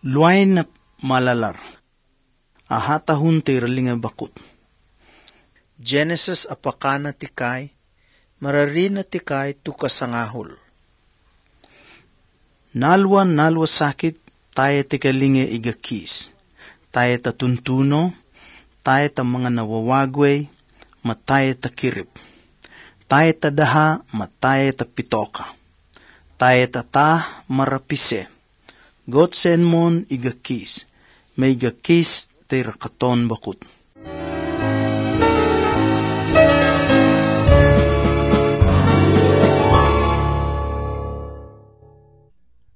Luay na malalar. Ahatahun ti ralinga bakut. Genesis apakana tikay, mararina tikay tu kasangahol. Nalwa sakit, tayo tikalinga igakis. Tayo tatuntuno, tayo ta mga nawawagway, matay ta kirip. Tayo ta daha, matay ta pitoka. Tayo ta marapise. Gotsen mon igakis, may igakis ti rakaton bakut.